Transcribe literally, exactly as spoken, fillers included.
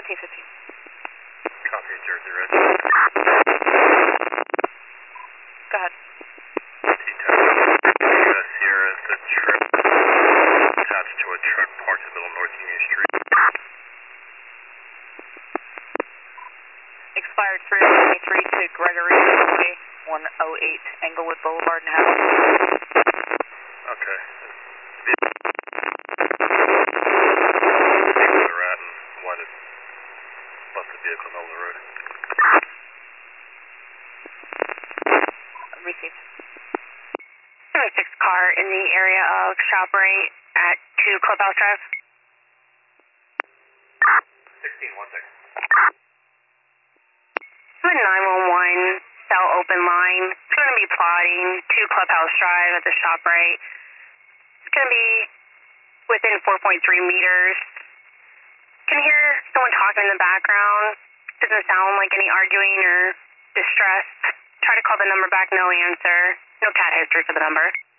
seventeen fifteen. Copy, Jersey Red. Go ahead. T-Tax. Uh, Sierra, the truck attached to a truck parked in the middle of North Union Street. Expired three oh twenty-three to Gregory Highway, one oh eight Englewood Boulevard in Howard. Okay. Where they're at and why they left the vehicle in the middle of the road. Received. seventy-six car in the area of ShopRite at two Clubhouse Drive. sixteen, one second. I'm a nine one one cell open line. It's going to be plotting two Clubhouse Drive at the ShopRite. It's going to be within four point three meters. Can hear someone talking in the background. Doesn't sound like any arguing or distress. Try to call the number back, no answer. No cat history for the number.